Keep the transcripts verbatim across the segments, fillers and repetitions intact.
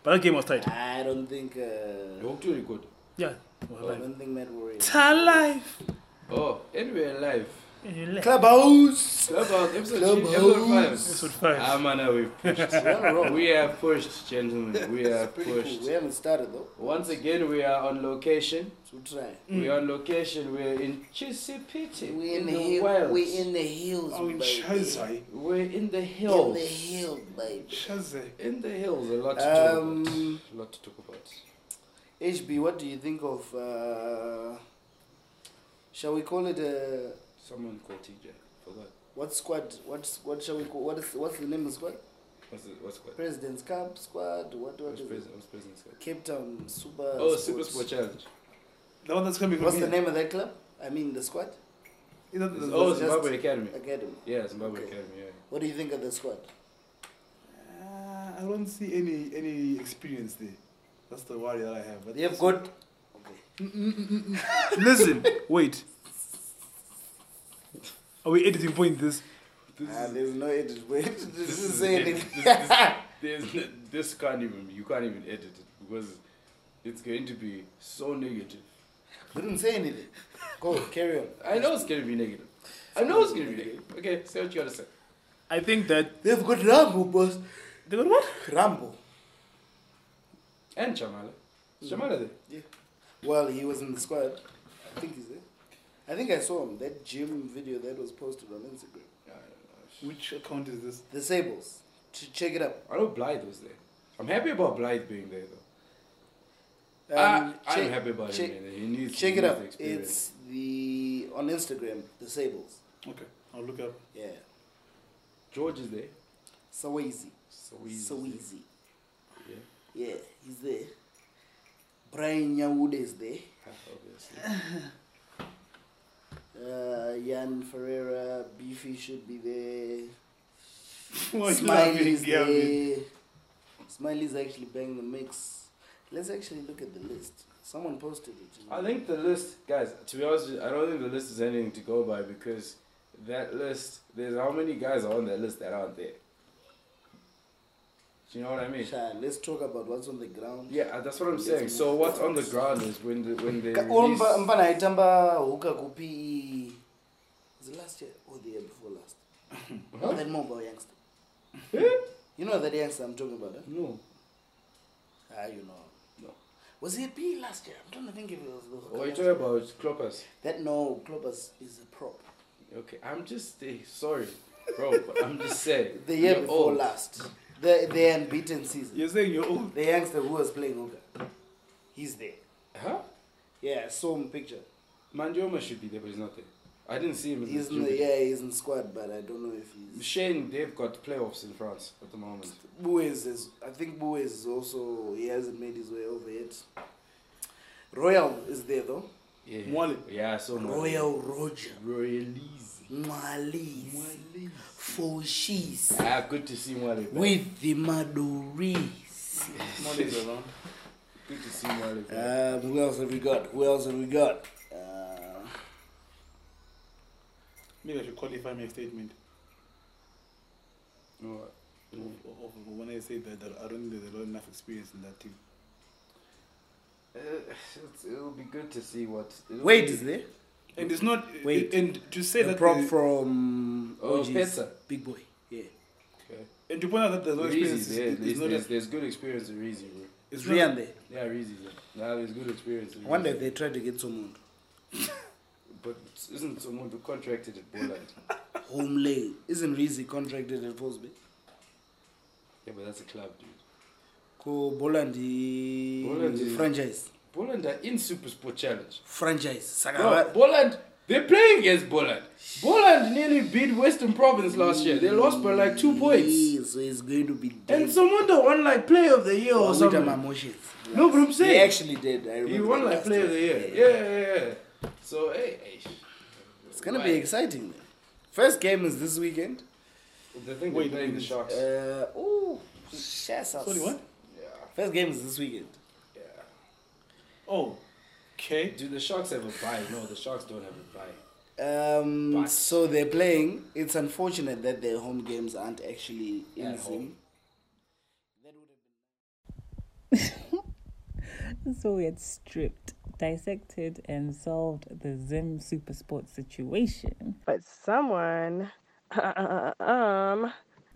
But that game was tight. I don't think. Uh, You too good. Yeah. I don't think Matt Warrior. Ta life. Oh, anyway, live. Clubhouse. Clubhouse, episode Clubhouse. episode five. Episode five. Ah, man, we've pushed. We have pushed, gentlemen. We have Pretty pushed. cool. We haven't started though. Once again, we are on location. So try. We are on location. We're in Chisipiti. We in, in the, the hill. wilds. We in the hills. Oh, in baby. Shazai. We're in the In hills. the hill, baby. Shazai. In the hills. A lot to talk Um, about. A lot to talk about. H B, what do you think of? Uh, shall we call it a? Someone called T J. Forgot. What squad? What's what shall we call? What is what's the name of the squad? What's it? What's it? President's Cup squad. What what What's is president? it? What's president's cup? Cape Town Super. Oh, Sports. Super Sport Challenge. The one that's coming from What's here. the name of that club? I mean the squad. Is that the- Oh, just- Zimbabwe Academy. Academy. Yeah, Zimbabwe Okay. Academy. Yeah. What do you think of the squad? Uh, I don't see any any experience there. That's the worry that I have. But They have got. Okay. Listen, wait. Are we editing point this? This Ah, is- there's no edit. Wait, this this is is saying this, it. this, this, there's n- this can't even you can't even edit it because it's going to be so negative. We didn't say anything. Go, carry on. I know it's going to be negative. I know it's going to be negative. Okay, say what you gotta say. I think that They've got Rambo, boss. they got what? Rambo. And Chamala. Is Chamala there? Yeah. Well, he was in the squad. I think he's there. I think I saw him. That gym video that was posted on Instagram. I don't know. Which account is this? The Sables. Ch- check it up. I know Blythe was there. I'm happy about Blythe being there though. Um, I, check, I'm happy about check, him being there. He needs check he it needs up. the experience. It's the on Instagram. The Sables. Okay, I'll look up. Yeah. George is there. So easy. So easy. So easy. Yeah. Yeah, he's there. Brian Nyawood is there. Obviously. Uh, Jan Ferreira, Beefy should be there. Why you Smiley's laughing, Gavin? there. Smiley's actually banging the mix. Let's actually look at the list. Someone posted it. I think the list, guys, to be honest, with you, I don't think the list is anything to go by because that list, there's how many guys are on that list that aren't there. Do you know what I mean? Sha, let's talk about what's on the ground. Yeah, that's what I'm saying. So what's on the ground is when the when they Ka- release, Umba- Mfana aitamba huka kupi. Was it last year or the year before last? Huh? That mobile youngster. Eh? You know that youngster I'm talking about, huh? No. Ah, you know. No. Was he a P last year? I'm trying to think if it was. What are you talking about? Kloppers. That no, Kloppers is a prop. Okay, I'm just eh, sorry, bro. But I'm just saying. The year you're before old. last. The the unbeaten season. You're saying you're old. The youngster who was playing Uga. He's there. Huh? Yeah, I saw him picture. Mandioma should be there, but he's not there. I didn't see him. In He's the in the, gym. yeah, he's in squad, but I don't know if he's. Shane, they've got playoffs in France at the moment. Buez is. I think Buez is also. He hasn't made his way over yet. Royal is there though. Yeah. Mwale. Yeah, I saw Mwale. Royal Roger. Royalese. Maliz. Mwale. Foshi's. Ah, good to see Mwale back. With the Madoris. Money's around. Good to see Mwale back. Um, who else have we got? Who else have we got? Uh, Maybe I should qualify my statement. No, Of, of, of when I say that, that I don't think there's a lot enough experience in that team. uh, it's, it'll be good to see what. it'll Wade be- is there. And it's not. Wait. And to say The that. prop the- from Oh, O Gs. Petsa. Big boy. Yeah. Okay. and to point out that there's no experience. Reezy's there. It's, There's, it's not. there's, A, there's good experience in Reezy, bro. it's Is not. Rian there? Yeah, Reezy's there. Now there's good experience in I wonder if Reezy. they tried to get someone. But isn't someone who contracted at Boland? Homely. Isn't Rizzi contracted at Fosby? Yeah, but that's a club, dude. Ko Bolandi Bolandi- franchise. Boland are in Super Sport Challenge. Franchise. Saka Bro, what? Boland, they're playing against Boland. Boland nearly beat Western Province last year. They lost by like two points. Yeah, so it's going to be dead. And someone that won like Player of the Year or With something. my emotions. No, but I'm They saying actually did. I remember he won that like last Player of time. the Year. Yeah, yeah, yeah. So hey, hey. It's gonna be exciting, man. First game is this weekend. The thing Wait, they're playing the wait. Sharks. Uh, oh, Shasas. Sorry, what? Yeah, First game is this weekend. yeah. Oh. Okay. Do the Sharks have a bye? No, the Sharks don't have a bye. Um, But- so they're playing. It's unfortunate that their home games aren't actually in At Zim. home. That would have been. So we had stripped, dissected, and solved the Zim Super Sports situation. But someone, um,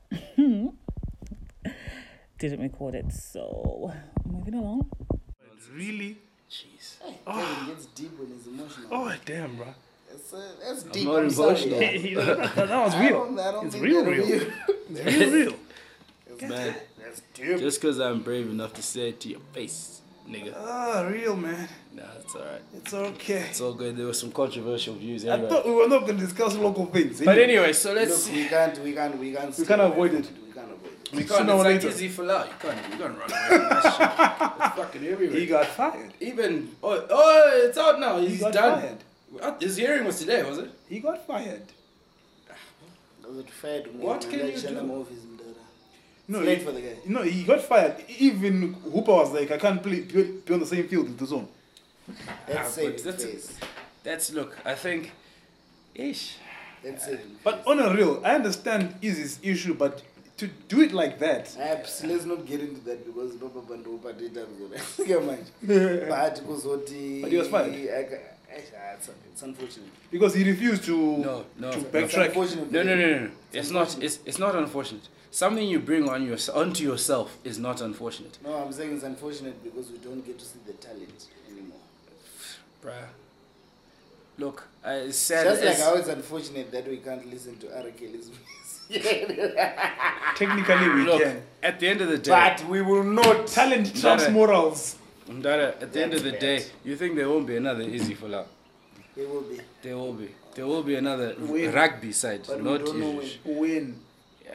Didn't record it, so moving along. Really? Jeez. Kevin gets deep when he's emotional. Oh, damn, bro. That's, uh, that's deep. not I'm sorry, emotional. yeah. that, that was I real. don't, I don't It's think real, that'll real. be- It's real, real. Man, That's deep. just because I'm brave enough to say it to your face, nigga. Ah, real, man. Nah, it's alright. It's okay. It's all good. There were some controversial views I anyway. thought we were not going to discuss local things. But anyway, so let's Look, see. we can't, we can't, we can't. We stay can't away avoid from it. We can't avoid it. We can't. Sooner or It's like later. easy for out. You can't. You can't run away from that shit. It's fucking everywhere. He got fired. Even oh, oh it's out now. He He's got done. fired. What? His hearing was today, was it? He got fired. Was it fair to me? What man? can Like, you shut do? him off his daughter. No, It's late he, for the guy. no, he got fired. Even Hooper was like, I can't play, be be on the same field with the zone. That's Ah, saving but that's- face. That's look. I think. Ish. That's saving But face. on a real, I understand Izzy's issue, but to do it like that, Perhaps let's not get into that because Baba Bandu Padita is going But kuzoti. But he was fired. I ca- It's it's unfortunate. because he refused to, No, no. to no. It's backtrack. unfortunate. No, no, no, no. no. It's It's not. unfortunate. It's it's not unfortunate. Something you bring on your onto yourself is not unfortunate, No, I'm saying it's unfortunate because we don't get to see the talent anymore. bruh. Look, I, it's sad. Just like it's- how it's unfortunate that we can't listen to R. Kelly's music. Technically, we look, can. at the end of the day, But we will not. Talent trumps Dada. morals. Dada, at the end of the That's day, bad. you think there won't be another Easy for Love? It will be. There will be. There will be another When? rugby side, But we not don't know Easy. When? Yeah.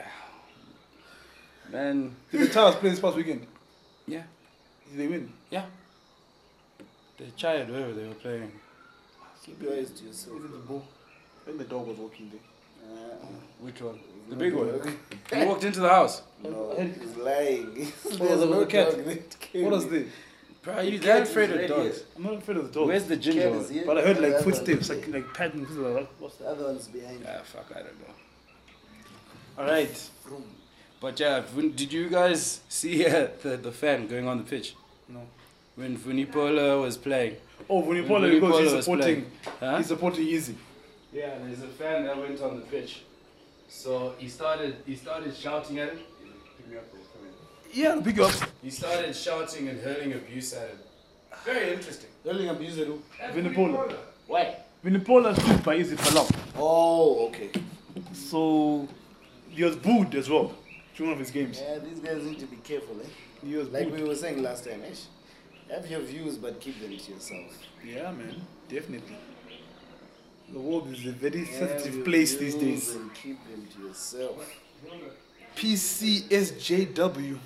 Man, Did the Towers play this past weekend? yeah, Did they win? yeah. The child, wherever they were playing. Keep your eyes to yourself. Is it the ball? When the dog was walking there. Uh, Which one? The no big one. dog. He walked into the house. No, he's lying. There's was it, no the cat? dog that came What was in. this? Bro, you The that cat afraid is of red dogs? here. I'm not afraid of the dog. Where's the ginger Cat one? is here. But I heard The like other footsteps, one's like here. like patterns. Like, what's The that? other one's behind. Ah, fuck, I don't know. All right. But yeah, when, did you guys see uh, the, the fan going on the pitch? No. When Vunipola was playing? Oh, When Vunipola, because Vunipola he's was supporting. Huh? He's supporting Easy. Yeah, there's a fan that went on the pitch. So he started he started shouting at him. Pick me up there, come in. Yeah, big up. He started shouting and hurling abuse at him. Very interesting. Hurling abuse at who? At Vunipola. Why? Vunipola stood by Easy for long. Oh, okay. So he was booed as well during one of his games. Yeah, these guys need to be careful, eh? He was Like booed. we were saying last time, eh? Have your views, but keep them to yourself. Yeah, man, definitely. The world is a very Have sensitive your place these views days. And keep them to yourself. P C S J W.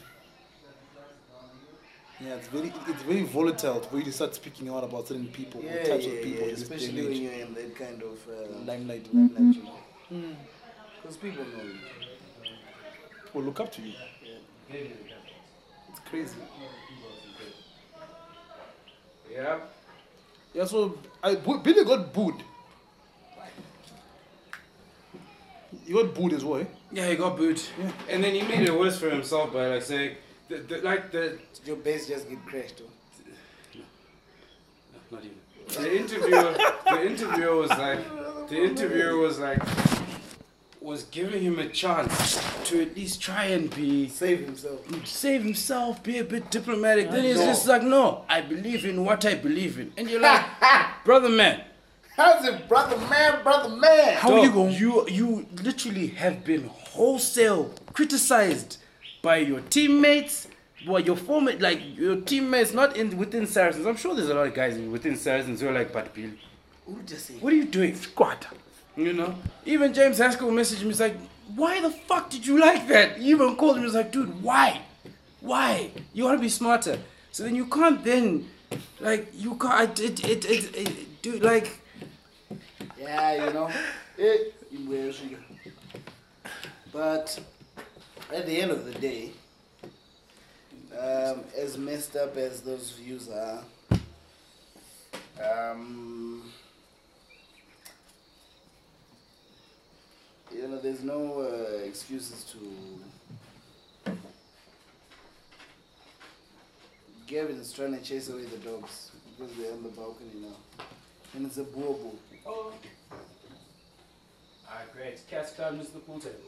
Yeah, it's very it's very volatile when you start speaking out about certain people, Yeah, or types yeah, of people, yeah, in this day especially and when age. you're in that kind of uh, Limelight. limelight, you know. Because people know you. People look up to you. It's crazy. Yeah. Yeah, so I, Bo- Billy got booed. He got booed as well, eh? Yeah, he got booed. Yeah. And then he made it worse for himself by like saying, the, the, like the, Did your base just get crashed? Oh? no, not even. The interviewer, the interviewer was like, the interviewer was like, was giving him a chance to at least try and be, Save himself. save himself, be a bit diplomatic. Then he's No. just like, no, I believe in what I believe in. And you're like, brother man, How's it, brother man, brother man? How are you dog, going? You, you literally have been wholesale criticized by your teammates, well, your former, like your teammates, not in within Saracens. I'm sure there's a lot of guys in, within Saracens who are like, but Bill, Who just say? what are you doing? Squad. You know? Even James Haskell messaged me, he's like, why the fuck did you like that? He even called me, he was like, dude, why? Why? You want to be smarter. So then you can't then, like, you can't, it, it, it, it, dude, like, Yeah, you know. Eh, you wear sugar. But at the end of the day, um, as messed up as those views are, um, you know, there's no uh, excuses to Gavin is trying to chase away the dogs because they're on the balcony now. And it's a bobo. Oh. Alright, great. Cats climbed into the pool table.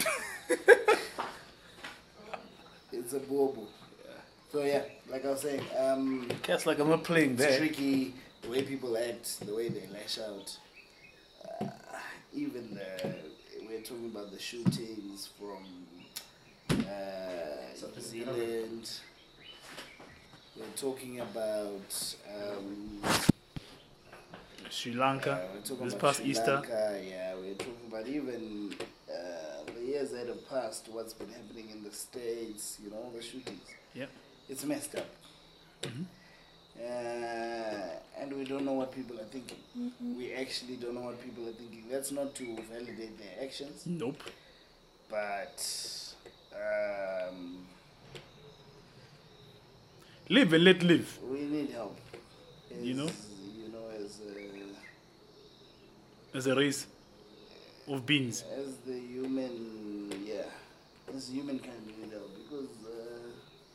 It's a bobo. Yeah. So yeah, like I was saying, um, Cats like I'm not playing it's there. tricky the way people act, the way they lash out. Uh, even the, we're talking about the shootings from uh, New Zealand. We're talking about um, Sri Lanka. uh, we're talking this about past Sri Easter. Lanka, yeah, we're talking about even uh, the years that have passed, what's been happening in the States, you know, the shootings. Yep. It's messed up. Mhm. Uh, and we don't know what people are thinking. We actually don't know what people are thinking. That's not to validate their actions, Nope. but um, Live and let live. we need help. As, You know? You know, as a, As a race of beings. as the human, yeah, as humankind, we need help because uh,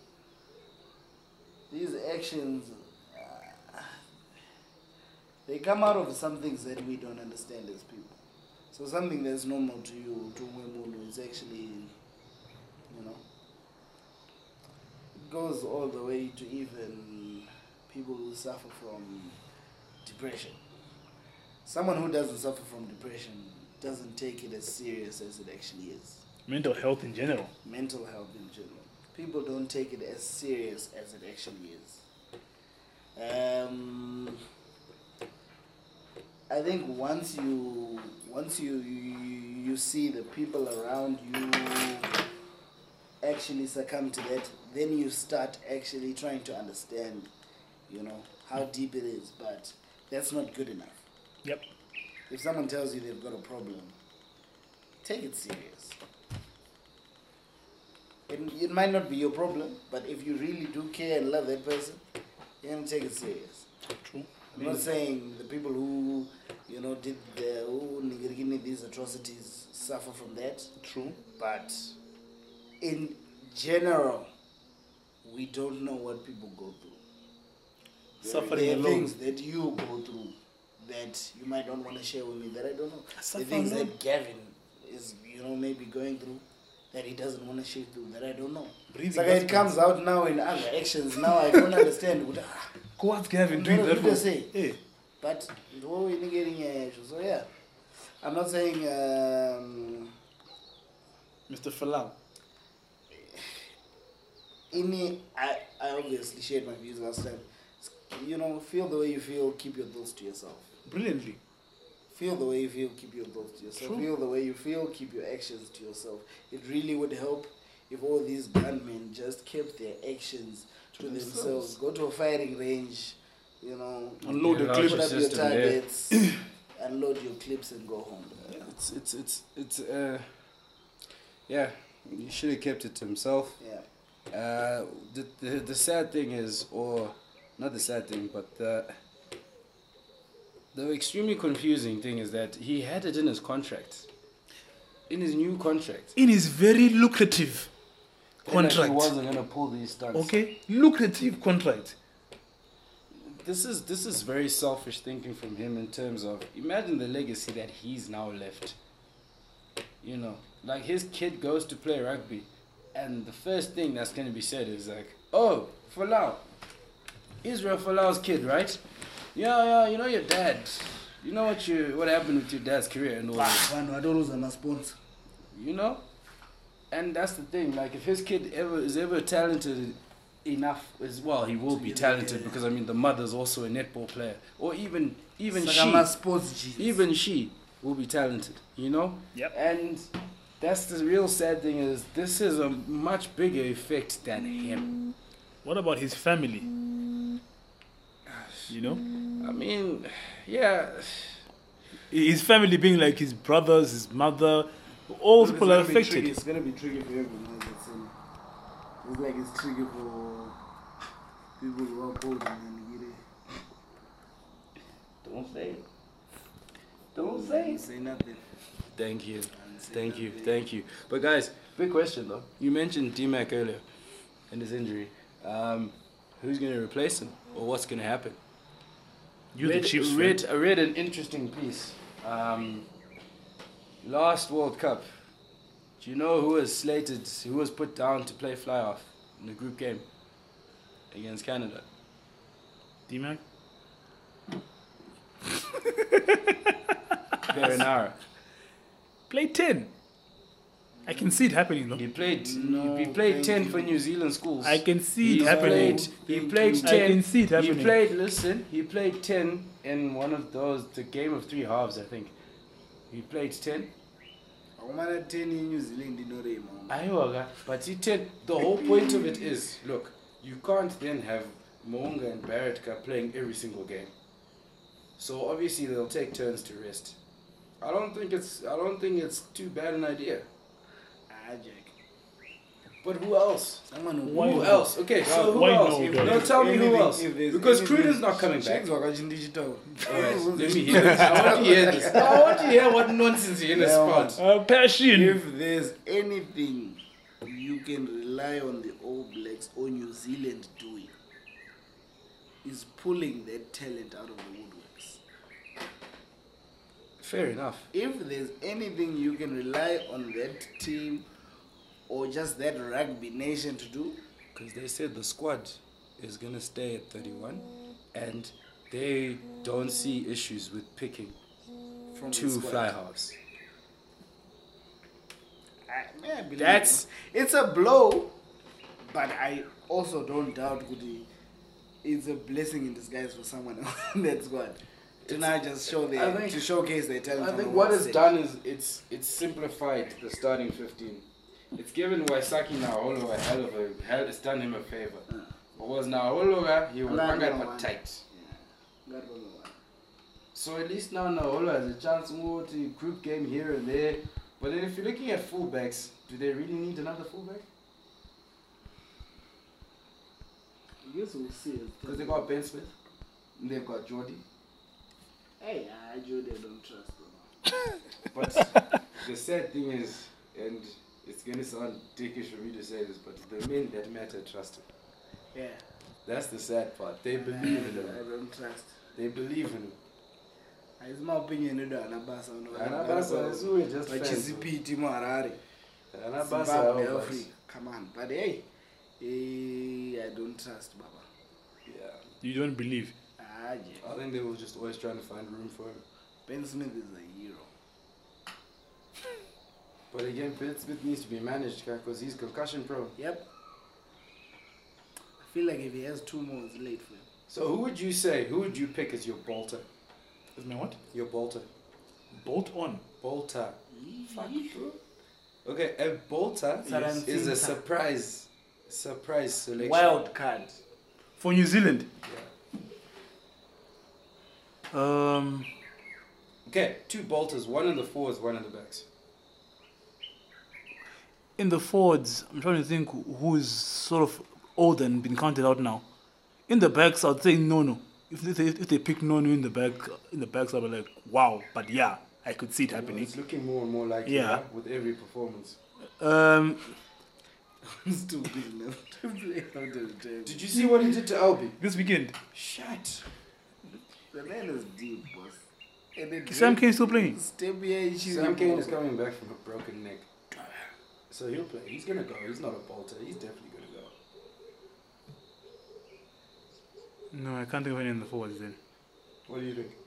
these actions, uh, they come out of some things that we don't understand as people. So something that's normal to you, to Mwemundu, is actually, you know, it goes all the way to even people who suffer from depression. Someone who doesn't suffer from depression doesn't take it as serious as it actually is. Mental health in general. Mental health in general. People don't take it as serious as it actually is. Um, I think once you once you, you you see the people around you actually succumb to that, then you start actually trying to understand, you know, how deep it is. But that's not good enough. Yep. If someone tells you they've got a problem, take it serious. It, it might not be your problem, but if you really do care and love that person, you're going to take it serious. True. I'm not saying the people who, you know, did the, who nigga these atrocities suffer from that, True. but in general, we don't know what people go through. There- Suffering there are alone. things that you go through that you might not want to share with me that I don't know. Suffer the things alone. that Gavin is, you know, maybe going through that he doesn't want to share through that I don't know. Breathing It's like it husbands. comes out now in other actions. Now I don't understand. Would- ah, What's Gavin I'm doing not that gonna for? say. Hey. But what we're getting uh, so yeah, I'm not saying um, Mister Falau. any. I I obviously shared my views last time. You know, feel the way you feel. Keep your thoughts to yourself. Brilliantly. Feel the way you feel. Keep your thoughts to yourself. True. Feel the way you feel. Keep your actions to yourself. It really would help if all these gunmen just kept their actions to, To themselves. themselves. Go to a firing range. You know, Unload the Yeah, clip. put up your system there. targets, unload your clips, and go home. It's it's it's it's uh yeah, he should have kept it to himself. Yeah. Uh the, the the sad thing is, or not the sad thing, but the the extremely confusing thing is that he had it in his contract. In his new contract. In his very lucrative that, like, contract. he wasn't gonna pull these stunts. Okay? Lucrative contract. This is this is very selfish thinking from him in terms of, imagine the legacy that he's now left. You know, like his kid goes to play rugby, and the first thing that's going to be said is like, "Oh, Falau, Israel Falau's kid, right? Yeah, yeah, you know your dad. You know what you what happened with your dad's career and all that. Man, I don't lose my sponsor. You know." And that's the thing. Like, if his kid ever is ever talented enough as well, he will be talented, because I mean the mother's also a netball player, or even even she, sports Jesus. even she will be talented, you know. Yep. And that's the real sad thing, is this is a much bigger effect than him. What about his family? You know? I mean, yeah, His family being like his brothers, his mother, all It's people are gonna be tricky. affected. It's gonna be tricky for everyone. It's, um, it's like it's tricky for people who are cold and then don't say it. Don't say it. say nothing. Thank you. And say Thank you, nothing. thank you. But guys, big question though. You mentioned D-Mac earlier and his injury. Um, who's going to replace him or what's going to happen. You're read, the Chiefs fan. read, I read an interesting piece. Um, last World Cup, do you know who was slated, who was put down to play fly-off in the group game against Canada? D-Mac? Perinara. Play ten. I can see it happening though. He played. No, he played thank ten you. for New Zealand schools. I can see He it happening. played. He Thank played you. ten. I can see it happening. He played. Listen, he played ten in one of those, the game of three halves, I think. He played ten. Akumana ten in New Zealand in Norway, man. Ayoga, but he ten. The whole point of it is, look, you can't then have Moonga and Barrett playing every single game. So obviously they'll take turns to rest. I don't think it's. I don't think it's too bad an idea. Ah, Jack. But who else? Someone who Why Who not? else? Okay, so who Why else? no, If- dog? no, tell me who Anything- else. if there's Because anything- Cruden's not coming back. Shakes Wakajin digital. Alright, let me hear this. I want to hear this. No, I want to hear what nonsense you're gonna Yeah, spout. Uh, passion. If there's anything you can rely on the All Blacks or New Zealand doing, is pulling that talent out of the woodworks. Fair enough. If there's anything you can rely on that team or just that rugby nation to do, Because they said the squad is gonna stay at thirty-one, and they don't see issues with picking from two the squad. fly halves. I, may I believe That's- it. It's a blow, but I also don't doubt Kuti. It's a blessing in disguise for someone else in that squad to now just show I their think- to showcase their talent. I on think the what world it's stage. done is it's it's simplified the starting fifteen. It's given Waisaki Naolo a hell of a hell. It's done him a favor. What was Naolo? He was Nah, banged no, but man. tight. Yeah. God will know. So at least now Naolo has a chance more to group game here and there. But then if you're looking at fullbacks, do they really need another fullback? I guess we'll see. Because they got Ben Smith, and they've got Jordy. Hey, I Jude don't trust them. But the sad thing is, and it's gonna sound dickish for me to say this, but the men that matter trust him. Yeah. That's the sad part. They believe in I him. don't trust. They believe in him. It's my opinion. You know, Anabasa. Anabasa is who just Like fans. Chizipi, Timo Harare. Anabasa Zimbabwe, over. Africa. Come on. But hey, eh, I don't trust Baba. Yeah. You don't believe. Ah, yeah. I think they were just always trying to find room for him. Ben Smith is a hero. But again, Ben Smith needs to be managed because he's concussion prone. Yep. I feel like if he has two more, it's late for him. So who would you say, who would you pick as your bolter? Is my what? Your bolter. Bolt on. Bolter. Fuck, bro. Okay, a bolter Yes. is, is a surprise, surprise selection. Wild card. For New Zealand. Yeah. Um, Okay, two bolters, one in the forwards, one in the backs. in the forwards, I'm trying to think who's sort of old and been counted out now. In the backs, I'd say Nono. If they, if they pick Nono in the back, in the backs, I'll be like, wow. But yeah, I could see it Well, happening. it's looking more and more like Yeah. yeah, with every performance. Um, He's too big enough to play out of the team. Did you see what he did to Albi? this weekend, Shut. The man is deep, boss. And then Sam Kane still playing. Step here, he's Sam Kane is coming back from a broken neck. So he'll play. He's gonna go. He's not a bolter. He's definitely gonna go. No, I can't think of any in the forwards then. What do you think?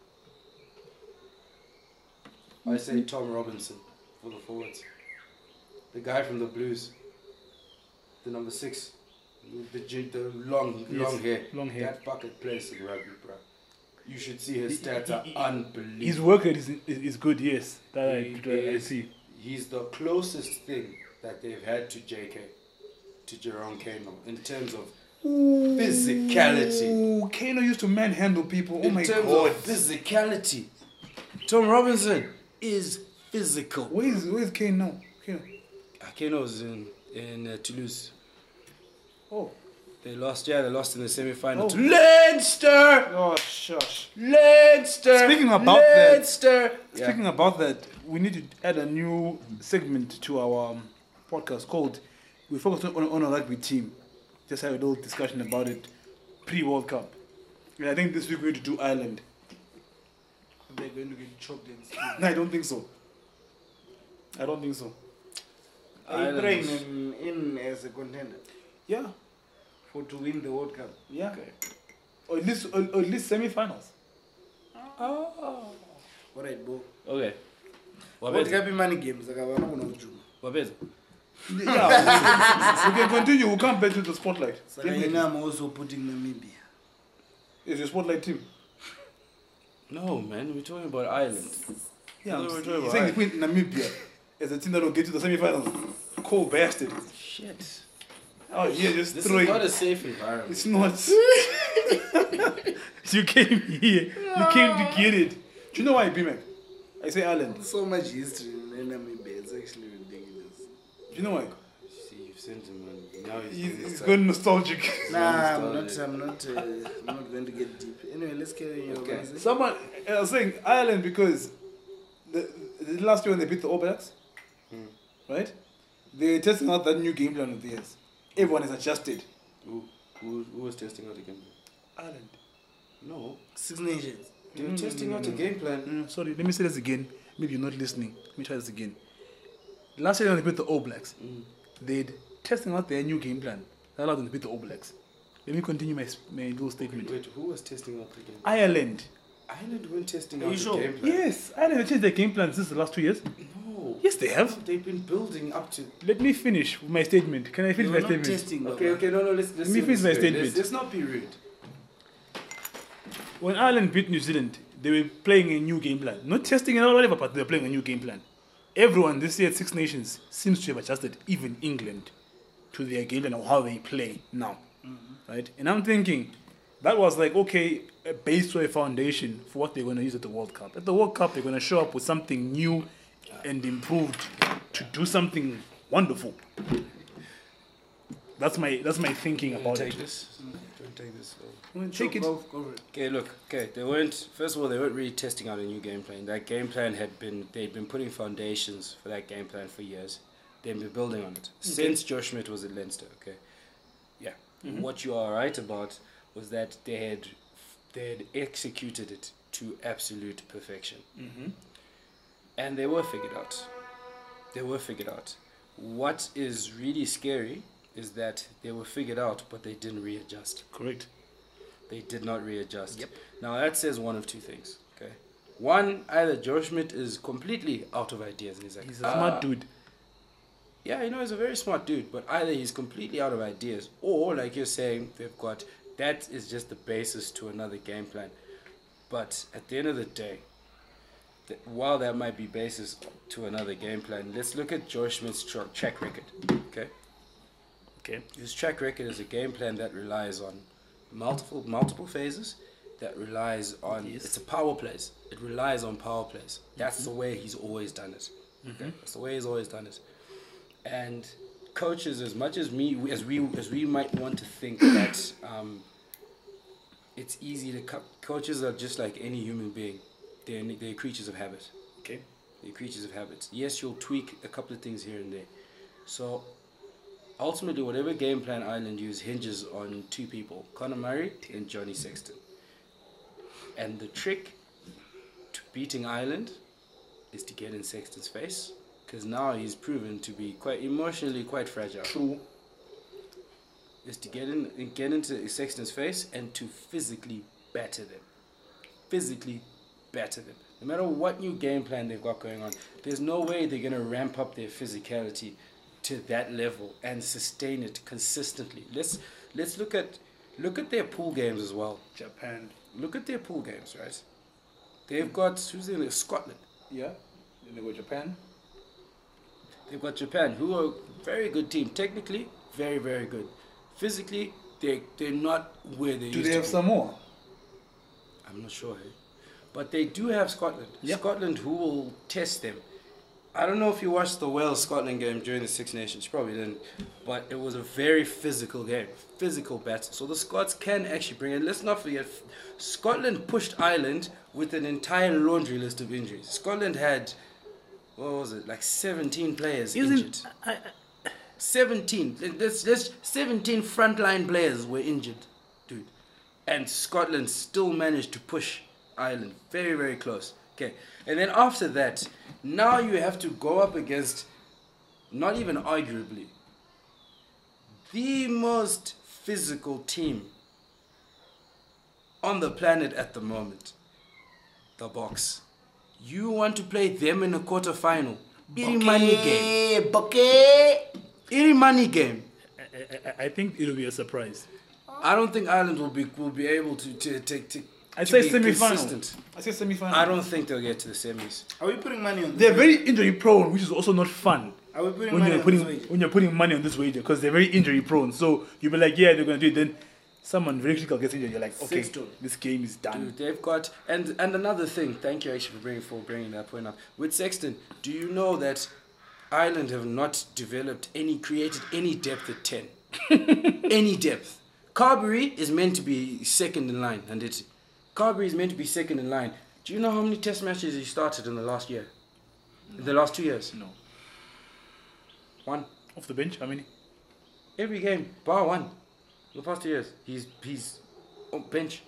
I say Tom Robinson for the forwards. The guy from the Blues. The number six. The, the, the long, Yes, long hair. long hair. That bucket plays in rugby, bro. You should see his stats are unbelievable. His work rate is, is, is good, yes. That I, He that I is- see. He's the closest thing that they've had to J K, to Jerome Kano, in terms of physicality. Ooh, Kano used to manhandle people. Oh in my terms god. of physicality. Tom Robinson is physical. Where's Where's Kane now? Kano. Kano's in, in uh, Toulouse. Oh. They lost, yeah, they lost in the semi-final Oh. to Leinster! Oh, shush. Leinster! Speaking about that- Leinster! Yeah. Speaking about that, we need to add a new segment to our um, podcast called "We Focus on, on a Rugby Team." Just have a little discussion about it. pre-World Cup. And I think this week we're going to do Ireland. They're going to get choked in. No, I don't think so. I don't think so. Are you Ireland. throwing them in as a contender Yeah, for to win the World Cup? yeah. Or at least, or, or at least semi-finals. Oh. All right, bro. Okay. World Wabeza. Cup money games. Like, I don't know. Wabeza. Yeah, we can continue. We'll come back to the spotlight. So Definitely. I'm also putting Namibia. It's your spotlight team. No, man. We're talking about Ireland. Yeah, No, I'm we're s- talking you're about saying they put Namibia as a team that will get to the semi-finals. Cold bastard. Shit. Oh, yeah, just This throwing. is not a safe environment. It's not. You came here. You came to get it. Do you know why, B-Mac? I say Ireland. So much history in Namibia. It's actually ridiculous. Do you know why? See, you've sent him, man. Now he's, He's, gonna he's start- going nostalgic. Nah, I'm Nah, not. I'm not. Uh, I'm not going to get deep. Anyway, let's carry on. Okay. Okay. Someone, I was saying Ireland because the, the last year when they beat the All Blacks, Hmm. right? They're testing out that new game plan of theirs. Everyone has adjusted. Who, who, who was testing out the game plan? Ireland. No. Six Nations. They were No, no, testing no, out no, a game plan. Mm, sorry, let me say this again. Maybe you're not listening. Let me try this again. Last year when they beat the All Blacks, Mm. they're testing out their new game plan. That allowed them to beat the All Blacks. Let me continue my, my little statement. Wait, who was testing out the game? Ireland. Ireland weren't testing Are out you the sure? game plan. Yes, Ireland have changed their game plan since the last two years. No. Yes, they have. They've been building up to. Let me finish my statement. Can I They finish were my not statement? testing. Okay, Baba. okay, no, no, let's, let's Let me see finish this my way. statement. Let's, let's not be rude. When Ireland beat New Zealand, they were playing a new game plan. Not testing it or whatever, but they were playing a new game plan. Everyone this year at Six Nations seems to have adjusted, even England, to their game plan or how they play now. Right? And I'm thinking, that was like, okay, a base or a foundation for what they're going to use at the World Cup. At the World Cup, they're going to show up with something new and improved to do something wonderful. That's my that's my thinking about take it. this. Don't take this. I'm gonna take it. Go, go for it. Okay, look. Okay, they weren't. First of all, they weren't really testing out a new game plan. That game plan had been. They'd been putting foundations for that game plan for years. They've been building on it since Joe Schmidt was at Leinster. Okay, yeah. What you are right about was that they had they had executed it to absolute perfection, Mhm. and they were figured out. They were figured out. What is really scary is that they were figured out, but they didn't readjust. Correct. They did not readjust. Now that says one of two things. Okay, one, either Joe Schmidt is completely out of ideas and he's like, He's a "Ah." smart dude. Yeah, you know, he's a very smart dude, but either he's completely out of ideas, or like you're saying, they've got that is just the basis to another game plan. But at the end of the day, th- while that might be basis to another game plan, let's look at Joe Schmidt's tra- track record. Okay. Okay. His track record is a game plan that relies on multiple multiple phases, that relies on Yes. it's a power plays. It relies on power plays. That's the way he's always done it. Okay? That's the way he's always done it. And coaches, as much as me as we as we might want to think that um, it's easy to co- coaches are just like any human being. They're they're creatures of habit. Okay. They're creatures of habit. Yes, you'll tweak a couple of things here and there. So ultimately, whatever game plan Ireland use hinges on two people, Conor Murray and Johnny Sexton. And the trick to beating Ireland is to get in Sexton's face, because now he's proven to be quite emotionally quite fragile. True. Is to get in get into Sexton's face and to physically batter them. Physically batter them. No matter what new game plan they've got going on, there's no way they're gonna ramp up their physicality to that level and sustain it consistently. Let's let's look at look at their pool games as well. Japan. Look at their pool games, right? They've got who's in there? Scotland. Yeah. Then they go Japan. They've got Japan, who are a very good team. Technically, very, very good. Physically, they they're not where they Do used they to have be. some more? I'm not sure, hey? But they do have Scotland. Yeah. Scotland who will test them. I don't know if you watched the Wales-Scotland game during the Six Nations. You probably didn't. But it was a very physical game. Physical battle. So the Scots can actually bring it. Let's not forget, Scotland pushed Ireland with an entire laundry list of injuries. Scotland had, what was it, like seventeen players injured. I, seventeen. Let's, let's, seventeen frontline players were injured, dude. and Scotland still managed to push Ireland very, very close. Okay, and then after that, now you have to go up against, not even arguably, the most physical team on the planet at the moment, the Box. You want to play them in a quarter-final. Iri money game. Iri money game. I, I, I think it'll be a surprise. I don't think Ireland will be will be able to to to, to, I to say be semi-final. consistent. I say semi-final. I don't think they'll get to the semis. Are we putting money on this? They're very injury prone, which is also not fun. Are we putting When money you're on putting this wager? when you're putting money on this wager, because they're very injury prone. So you'll be like, yeah, they're gonna do it. Then someone very critical gets injured. You're like, okay, Six to- this game is done. Dude, they've got and and another thing. Thank you actually for bringing for bringing that point up. With Sexton, do you know that Ireland have not developed any created any depth at ten, any depth. Carberry is meant to be second in line, and it's Carberry is meant to be second in line. Do you know how many Test matches he started in the last year? In the last two years? No. One. Off the bench, how many? Every game, bar one. In the past two years, he's he's on bench.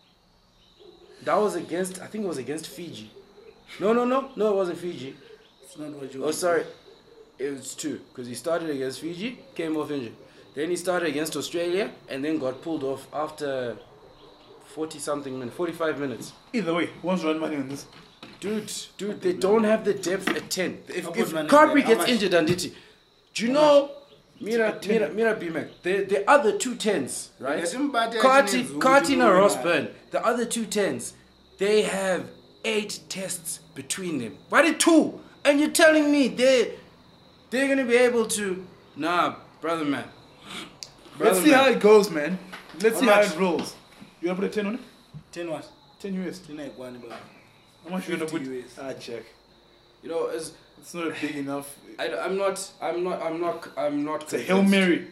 That was against, I think it was against Fiji. No, no, no, no, it wasn't Fiji. It's not what you Oh, sorry, it was two because he started against Fiji, came off injured. Then he started against Australia and then got pulled off after forty something minutes, forty-five minutes. Either way, once run money on this. Dude, dude, they don't have the depth at ten. If, How if much money Carberry is there? How gets much? injured, Anditi, do you know Mira, Mira, Mira B-Mac, the, the other two tens, right? Yes, Mbati Carti, actually is Cartina Zulu, Ross man. Byrne, the other two tens, they have eight tests between them. Why did two? And you're telling me they they're gonna be able to? Nah, brother man. Brother Let's see man. how it goes, man. Let's How see how much? it rolls. You wanna put a ten on it? ten what? ten U S. ten like one, but How much you gonna put? fifty U S. Ah, check. You know, as It's not big enough. I, am not, I'm not, I'm not, I'm not. It's a Hail Mary.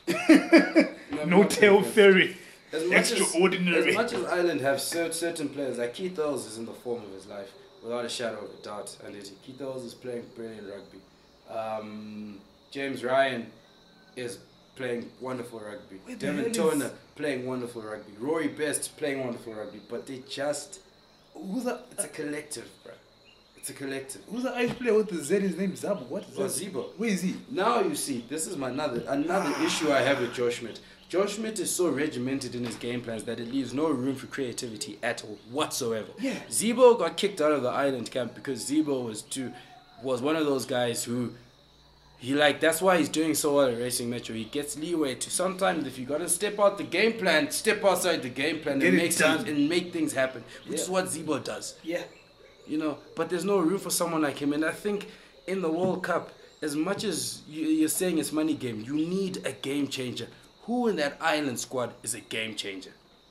I'm No not tail convinced. fairy. As much as- Extraordinary. As much as Ireland have cer- certain players, like Keith Earls is in the form of his life, without a shadow of a doubt. And it, Keith Earls is playing brilliant rugby. Um, James Ryan is playing wonderful rugby. Where the Devin hell is- Toner playing wonderful rugby. Rory Best playing wonderful rugby. But they just, Who's that? it's a collective, bro. It's a collective. Who's the Irish player with the Z? His name Zabo. What is Oh, that? Zebo. Where is he? Now you see, this is my another another issue I have with Joe Schmidt. Joe Schmidt is so regimented in his game plans that it leaves no room for creativity at all whatsoever. Yeah. Zebo got kicked out of the island camp because Zebo was too was one of those guys who he like that's why he's doing so well at Racing Metro. He gets leeway to sometimes if you gotta step out the game plan, step outside the game plan Get and it make done. things, and make things happen, which Yeah. is what Zebo does. yeah. You know, but there's no room for someone like him. And I think in the World Cup, as much as you, you're saying it's money game, you need a game changer. Who in that Ireland squad is a game changer?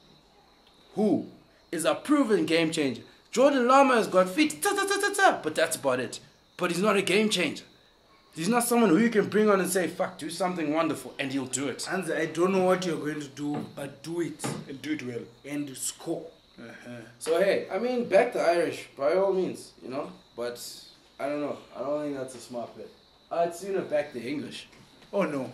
Who is a proven game changer? Jordan Lama has got feet, ta, ta, ta, ta, ta, but that's about it. But he's not a game changer. He's not someone who you can bring on and say, fuck, do something wonderful, and he'll do it. Anze, I don't know what you're going to do, but do it And do it well. and score. Uh-huh. So, hey, I mean, back the Irish, by all means, you know? But, I don't know. I don't think that's a smart play. I'd sooner back the English. Oh no.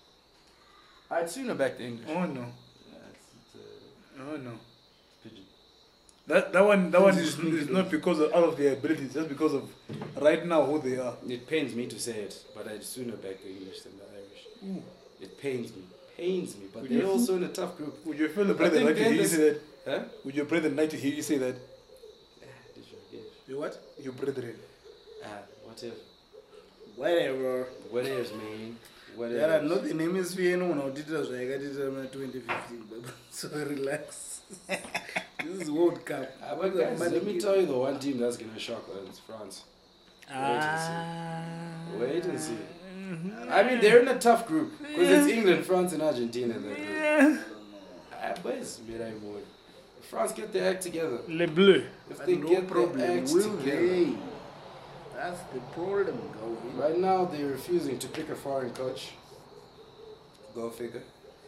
I'd sooner back the English. Oh no. Yeah, it's, it's a Oh no. pigeon. That that one that one is, is not because of out of their abilities, just because of right now who they are. It pains me to say it, but I'd sooner back the English than the Irish. It pains me. Pains me. But Would they're you- also in a tough group. Would your fellow I brother think like to then hear you this- say that? Huh? Would your brother like to hear you say that? Did you get it? You what? Your brethren. Ah, whatever. Whatever. Whatever, man. Whatever. There are not in hemisphere no one did us like I did them in twenty fifteen, but so relax. This is World Cup. Ah, but guys, let me tell you the one team that's going to shock us is France. Wait and see. Wait and see. I mean, they're in a tough group because it's England, France, and Argentina in that group. Ah, boys, Mirai boy. If France get their act together, Le Bleu. if But they no get problem, their acts will together. they? That's the problem, Govi. Right now, they're refusing to pick a foreign coach. Go figure.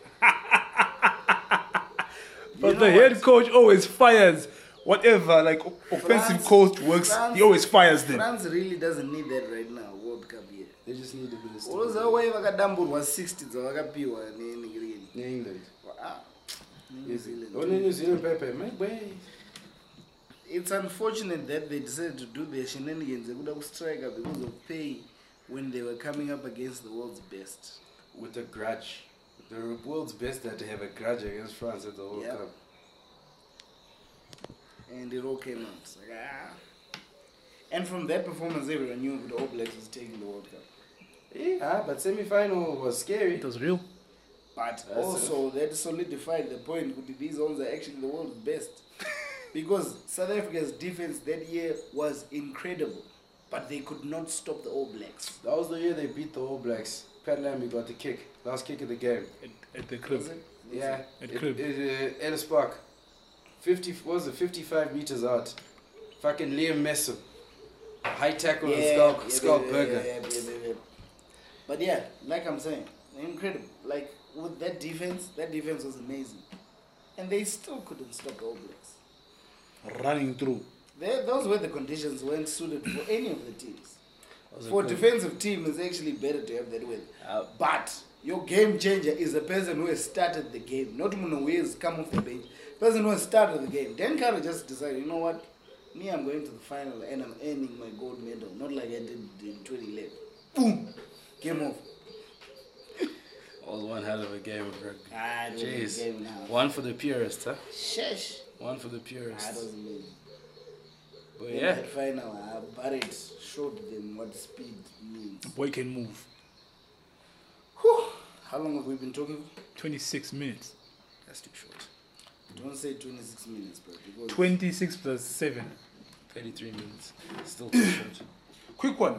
But know the what? head coach always fires whatever like o- offensive France- coach works. France- He always fires them. France really doesn't need that right now, World Cup here. They just need a bit of All stability. the way vakadamburwa sixty dzavakapiwa negreen. In England. Ah, New Zealand. Only New Zealand paper, my way. It's unfortunate that they decided to do their shenanigans. They would have striker because of pay when they were coming up against the world's best. With a grudge. The world's best that they have a grudge against France at the World Yep. Cup. And it all came out. It's like, ah. And from that performance, everyone knew the All Blacks was taking the World Cup. Yeah, but semi-final was scary. It was real. But That's also, that solidified the point that these ones are actually the world's best. Because South Africa's defense that year was incredible. But they could not stop the All Blacks. That was the year they beat the All Blacks. Pat Lambie got the kick. Last kick of the game. At, at the club. Was it? Yeah. At It, crib. it, uh, Ellis Park. fifty, what was it, fifty-five meters out. Fucking Liam Messam. High tackle and skull, yeah, skull yeah, burger. yeah, yeah, yeah, yeah. But yeah, like I'm saying, incredible. Like with that defense, that defense was amazing. And they still couldn't stop the All Blacks. Running through. They, those were the conditions weren't suited for any of the teams. Was a For a good- defensive team, it's actually better to have that weather. Uh, But your game changer is the person who has started the game, not someone who has come off the bench. Person who has started the game. Dan Carter just decided, you know what? Me, I'm going to the final and I'm earning my gold medal, not like I did in twenty eleven. Boom! Game over. was one hell of a game of rugby. Ah, it was a Jeez. game now. One for the purists, huh? Shush. One for the Ah, it purists. was amazing. But In yeah. that final, uh, Barrett showed them what speed means. Boy can move. Whew. How long have we been talking? twenty-six minutes. That's too short. Don't say twenty-six minutes, bro. Because twenty-six plus seven. thirty-three minutes. Still too short. Quick one.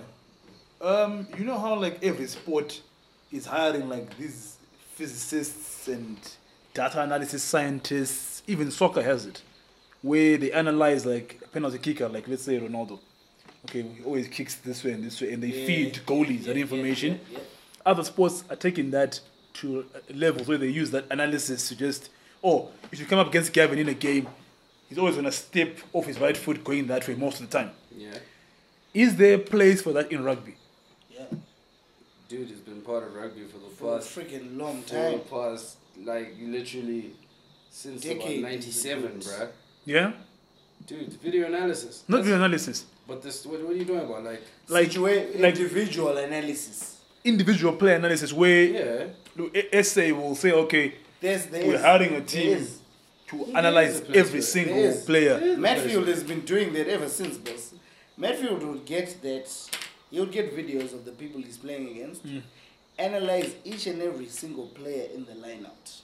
Um, you know how like every sport is hiring like these physicists and Data analysis scientists, even soccer has it, where they analyze like a penalty kicker, like let's say Ronaldo. Okay, he always kicks this way and this way, and they Yeah. feed goalies Yeah, that yeah, information. yeah, yeah. Other sports are taking that to uh, levels where they use that analysis to just, oh, if you come up against Gavin in a game, he's always going to step off his right foot going that way most of the time. Yeah. Is there a place for that in rugby? Yeah. Dude, it's been part of rugby for the For a past freaking long for the time. past like literally since Decade about ninety-seven, is bruh. Yeah? Dude, video analysis. Not That's- video analysis. But this, what, what are you doing about? Like, Like, Situa- like individual analysis. individual player analysis where yeah. the S A will say, okay, There's, there's, we're hiring a team there's- to There is analyze a place every for it. single There is. player. There is. Matfield has been doing that ever since, boss. Matfield would get that. He would get videos of the people he's playing against, analyze each and every single player in the lineout.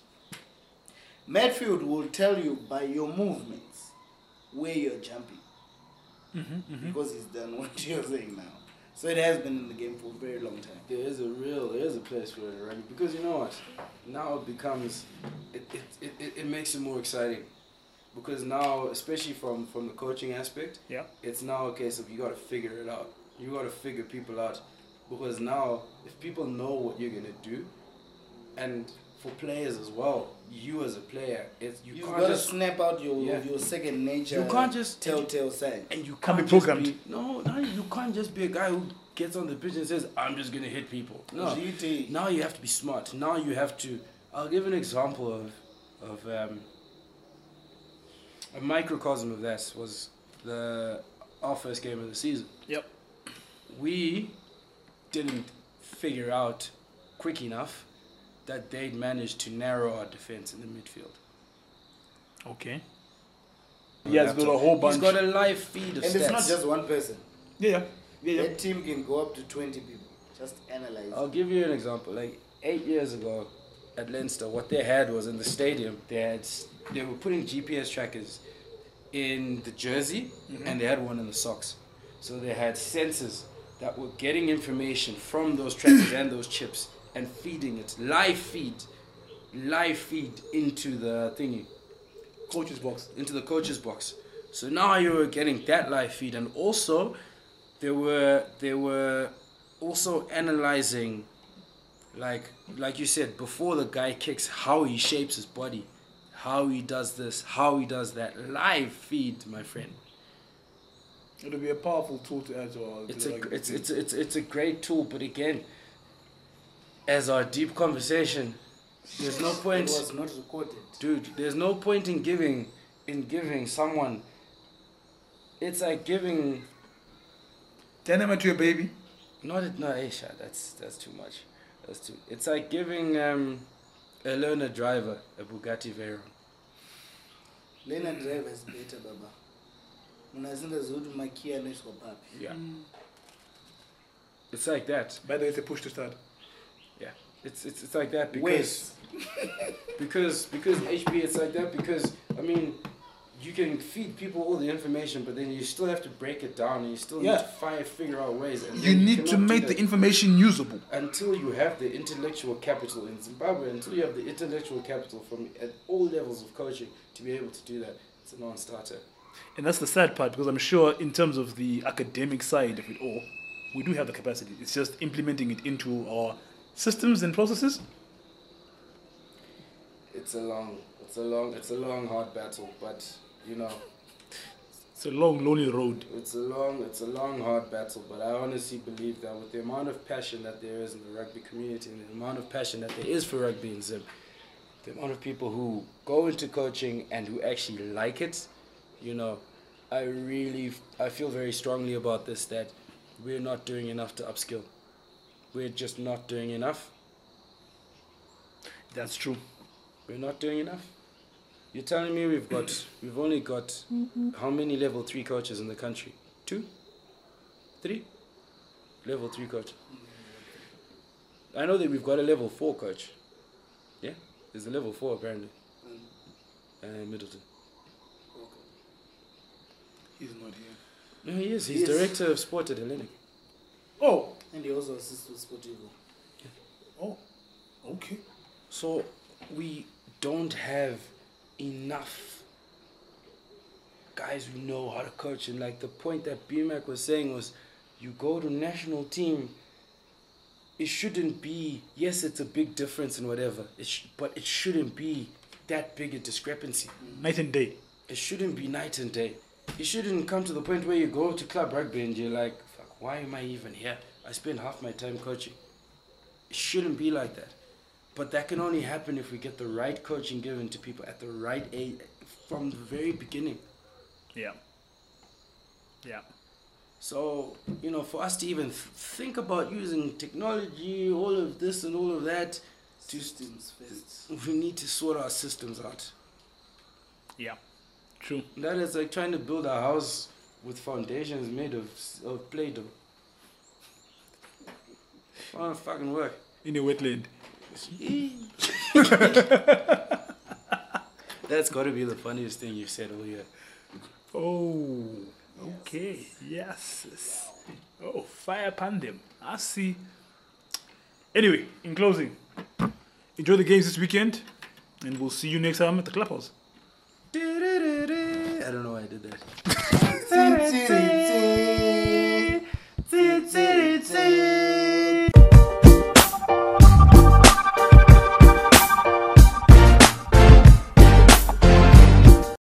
Matfield will tell you by your movements where you're jumping. Because he's done what you're saying now. So it has been in the game for a very long time. There is a real, there is a place for it in rugby because you know what? Now it becomes, it, it, it, it, it makes it more exciting. Because now, especially from, from the coaching aspect, Yeah. it's now a case of you got to figure it out. You got to figure people out. Because now, if people know what you're going to do, and for players as well, you as a player, it's, you You've can't got to just, snap out your Yeah. your second nature. You can't just- telltale sign. and you Can't can't, be just programmed. Be, no, no, you can't just be a guy who gets on the pitch and says, I'm just going to hit people. No. G T. Now you have to be smart. Now you have to. I'll give an example of of um, a microcosm of this was the our first game of the season. Yep. We didn't figure out quick enough that they'd managed to narrow our defense in the midfield. Okay. He has got a whole bunch. He's got a live feed of And stats. it's not just one person. yeah, yeah. Yeah, yeah. That team can go up to twenty people. Just analyze. I'll give you an example. Like eight years ago, at Leinster, what they had was in the stadium. They had s- they were putting G P S trackers in the jersey, and they had one in the socks. So they had sensors that were getting information from those trackers and those chips and feeding it live feed, live feed into the thingy, Coach's box. into the coach's box. So now you were getting that live feed, and also they were they were also analyzing, like like you said before, the guy kicks, how he shapes his body, how he does this, how he does that. Live feed, my friend. It'll be a powerful tool to add to our. It's to a like- it's it's it's it's a great tool, but again, as our deep conversation There's no It point, was not recorded. dude. There's no point in giving, in giving someone. It's like giving. Dynamite to your baby. Not it, no, Aisha. That's that's too much. That's too. It's like giving um, a learner driver a Bugatti Veyron. Lena driver is better, baba. Unazinga zote makia neswa papi. Yeah. It's like that. By the way, it's a push to start. Yeah. It's it's it's like that because because because H B it's like that because I mean you can feed people all the information but then you still have to break it down and you still Yeah. need to find figure out ways and You then need to cannot do make the that information usable. until you have the intellectual capital in Zimbabwe, until you have the intellectual capital from at all levels of coaching to be able to do that. It's a non-starter. And that's the sad part because I'm sure in terms of the academic side of it all, we do have the capacity. It's just implementing it into our systems and processes. It's a long, it's a long, it's a long, hard battle. But you know, It's a long, lonely road. it's a long, it's a long, hard battle. But I honestly believe that with the amount of passion that there is in the rugby community and the amount of passion that there is for rugby in Zim, the amount of people who go into coaching and who actually like it, you know, I really, I feel very strongly about this that we're not doing enough to upskill. We're just not doing enough. That's true. We're not doing enough. You're telling me we've got, we've only got how many level three coaches in the country? Two? Three? Level three coach. I know that we've got a level four coach. Yeah? There's a level four apparently. Uh, Middleton. He's not here. No, he is. He's He is. director of sport at Hellenic. Oh, And he also assists with Sportivo. oh, okay. So we don't have enough guys who know how to coach. And like the point that B M A C was saying was, you go to national team, it shouldn't be, yes, it's a big difference and whatever, it sh- but it shouldn't be that big a discrepancy. Night and day. It shouldn't be night and day. It shouldn't come to the point where you go to club rugby and you're like, fuck, why am I even here? I spend half my time coaching. It shouldn't be like that. But that can only happen if we get the right coaching given to people at the right age from the very beginning. Yeah. Yeah. So, you know, for us to even th- think about using technology, all of this and all of that, Systems first. we need to sort our systems out. Yeah. True. That is like trying to build a house with foundations made of, of Play-Doh. Won't fucking work. In a wetland. That's got to be the funniest thing you've said all year. Oh. Okay. Yes. Oh, fire upon them. I see. Anyway, in closing, enjoy the games this weekend, and we'll see you next time at the clubhouse. I don't know why I did that.